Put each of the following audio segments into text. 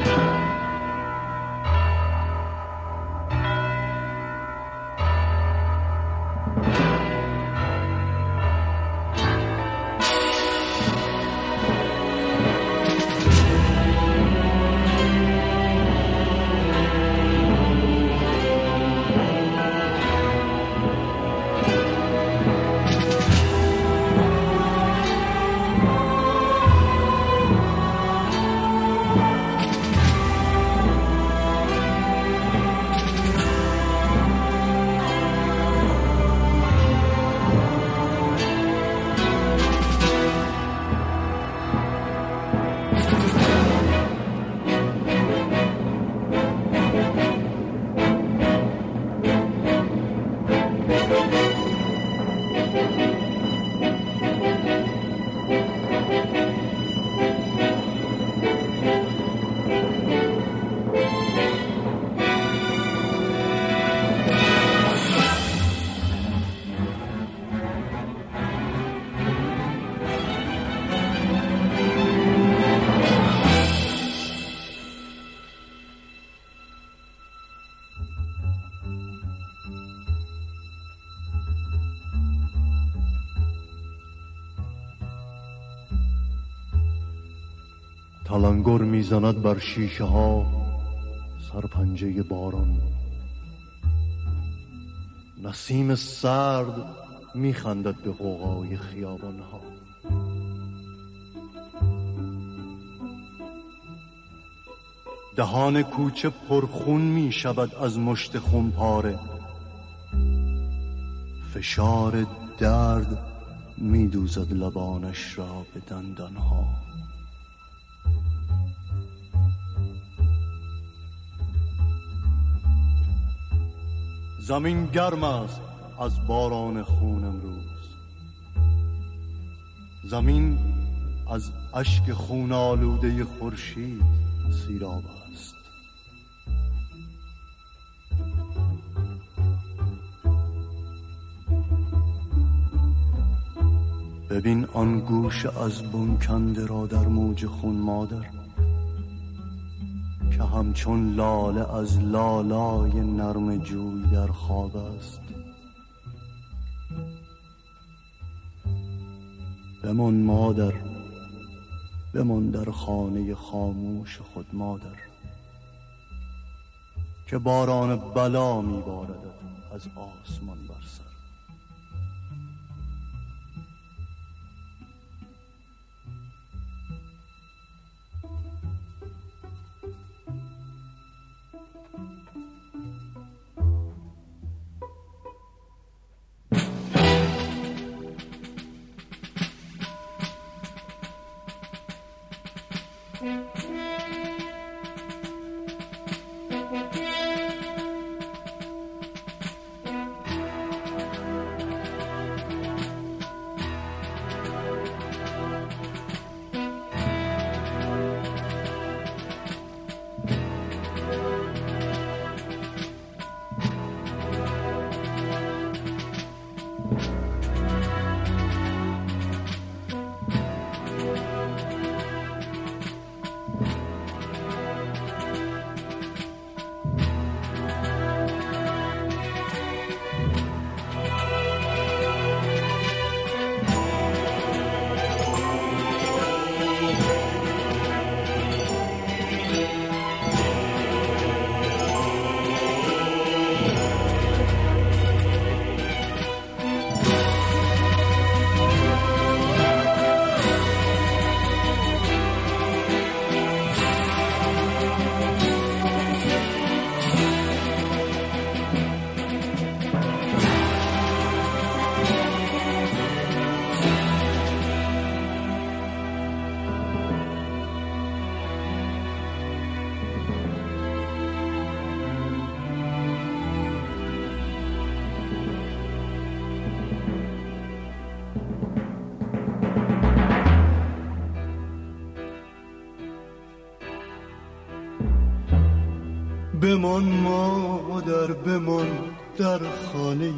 تلنگر میزند بر شیشه ها سرپنجه باران، نسیم سرد میخندد به غوغای خیابان ها. دهان کوچه پرخون میشود از مشت خونپاره، فشار درد میدوزد لبانش را به دندان ها. زمین گرم است از باران خون امروز، زمین از اشک خون آلوده خورشید سیراب است. ببین آن گوش از بن کنده را در موج خون مادر، که همچون لاله از لالای نرم جوی در خواب است. بمان مادر، بمان در خانه خاموش خود مادر، که باران بلا میباردد از آسمان بر سر. بمان مادر، بمان در خانه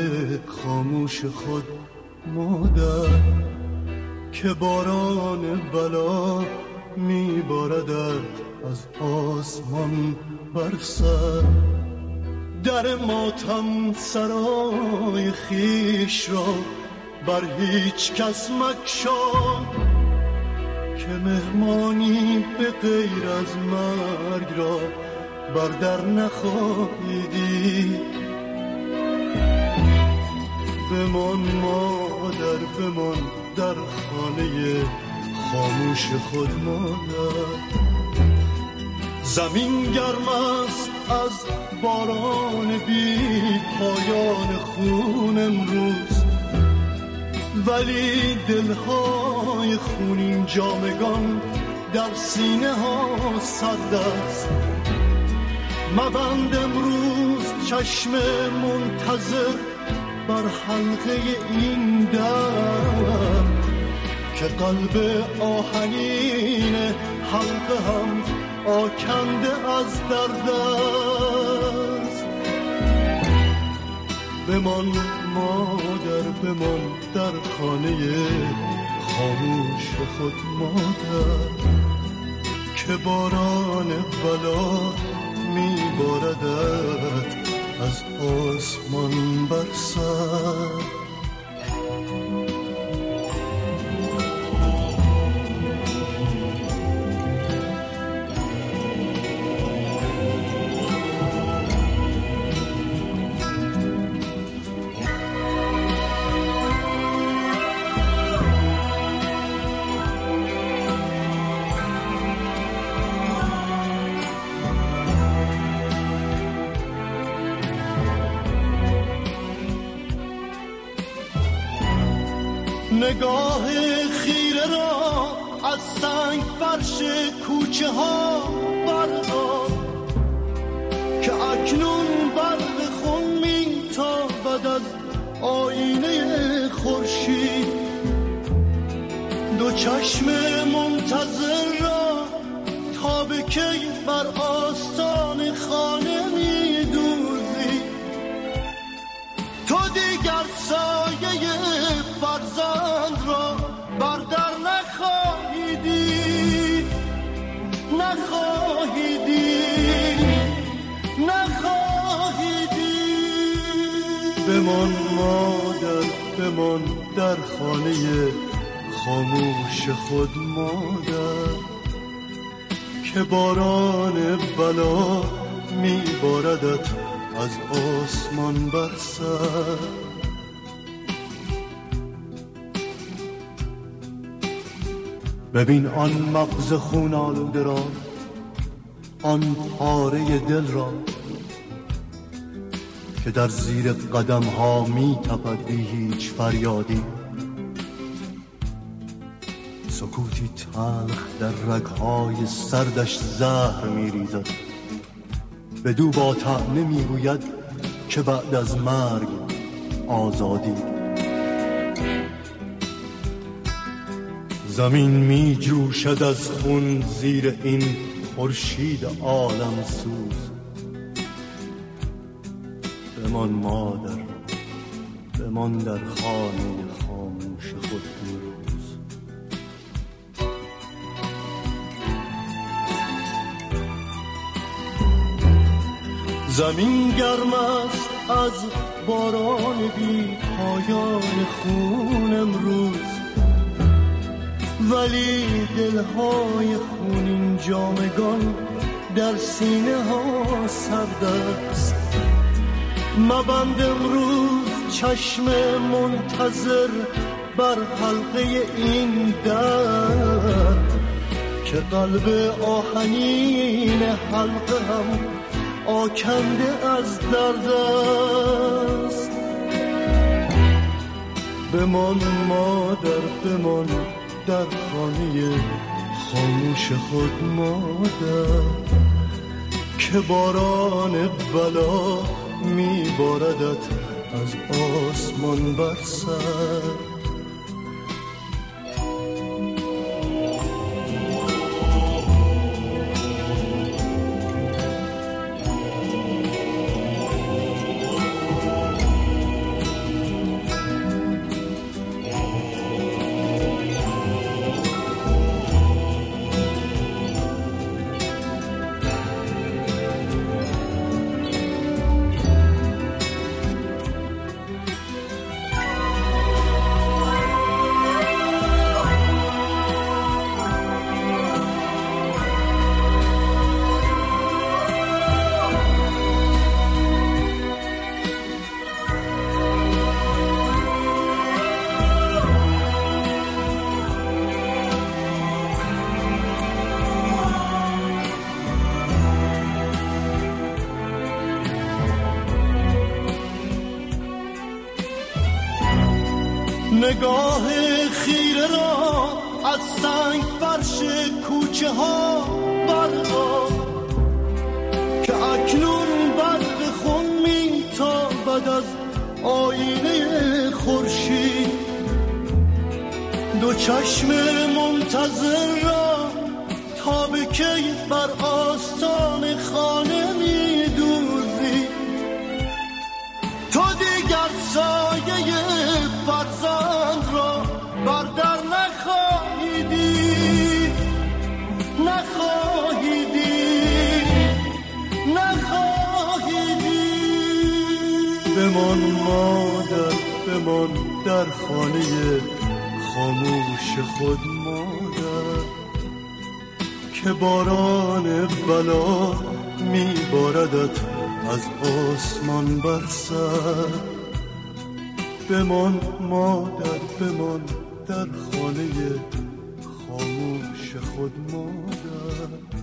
خاموش خود مادر، که باران بلا میباردد از آسمان بر سر. در ماتم سرای خیش را بر هیچ کس مگشا، که مهمانی به غیر از مرگ را بر در نخواهی دید. بمان مادر بمان در خانه خاموش خود مادر. زمین گرم است از باران بی پایان خون امروز، ولی دلهای خونین جامگان در سینه ها سرد است. مبند امروز چشم منتظر بر حلقه این در، که قلب آهنین حلقه هم آکنده از درد است. بمان مادر بمان در خانه خاموش خود مادر، که باران بلا میباردد از آسمان بر سر. نگاه خیره را از سنگ فرش کوچه ها بردار، که اکنون برق خون میتابد از آینه خورشید. دو چشم منتظر را تا به کی بر آستان خانه میدوزی؟ تو دیگر سایه فرزند را بر در نخواهی دید، نخواهی دید، نخواهی دید. بمان مادر بمان در خانه خاموش خود مادر، که باران بلا میباردت از آسمان بر سر. ببین آن مغز خون آلوده را، آن پاره دل را، که در زیر قدم ها می تپد بی هیچ فریادی. سکوتی تلخ در رگهای سردش زهر می ریزد، بدو با طعنه می گوید که بعد از مرگ آزادی. زمین می جوشد از خون زیر این خورشید عالم سوز. بمان مادر بمان در خانه خاموش خود امروز. زمین گرم است از باران بی پایان خون امروز، ولی دلهای خونین جامگان در سینه ها سرد است. مبند امروز چشم منتظر بر حلقه این در، که قلب آهنین حلقه هم آکنده از درد است. بمان مادر بمان در خانه خاموش خود مادر، که باران بلا میباردت از آسمان بر سر. نگاه خیره را از سنگ فرش کوچه ها بردار که اکنون برق خون میتابد از آینه خورشید. دو چشم منتظر را تا به کی بر آستان خانه میدوزی؟ تو دیگر سایه فرزند را بر در نخواهی دید، نخواهی دید، نخواهی دید. بمان مادر، بمان در خانه خاموش خود مادر، که باران بلا میباردت از آسمان بر سر. بمان مادر، بمان در خانه خاموش خود مادر.